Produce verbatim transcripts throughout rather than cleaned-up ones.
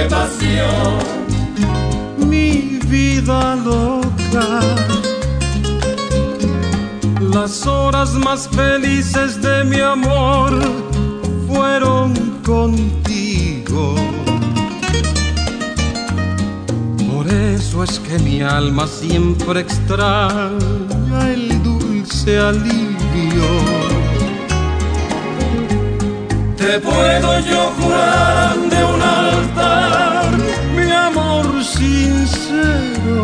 pasión. Mi vida loca, las horas más felices de mi amor fueron contigo. Por eso es que mi alma siempre extraña el dulce alivio. Te puedo yo jurar ante un altar mi amor sincero.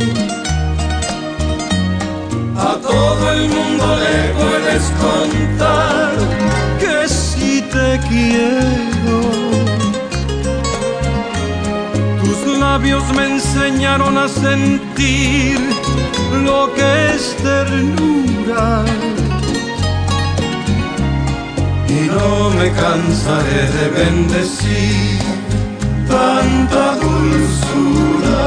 A todo el mundo le puedes contar que si te quiero. Tus labios me enseñaron a sentir lo que es ternura. Y no me cansaré de bendecir tanta dulzura.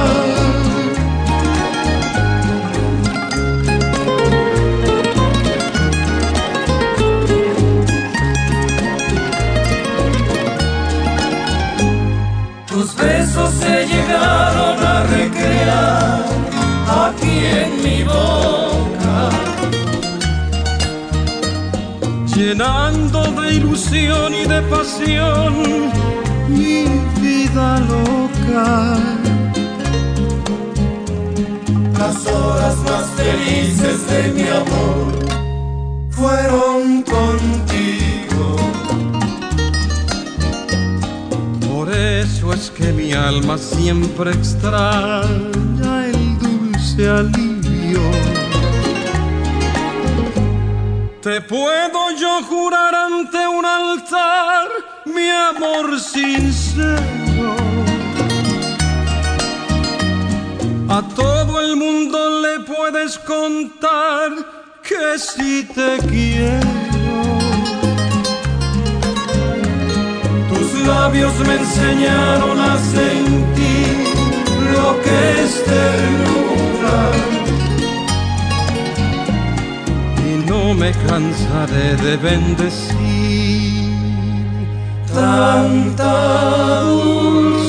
Tus besos se llegaron a recrear aquí en mi boca, llenando de ilusión y de pasión mi vida loca. Las horas más felices de mi amor fueron contigo. Por eso es que mi alma siempre extraña el dulce alivio. Te puedo yo jurar ante un altar mi amor sincero. A todo el mundo le puedes contar que si te quiero. Tus labios me enseñaron a sentir lo que es ternura. No me cansaré de bendecir tanta dulzura.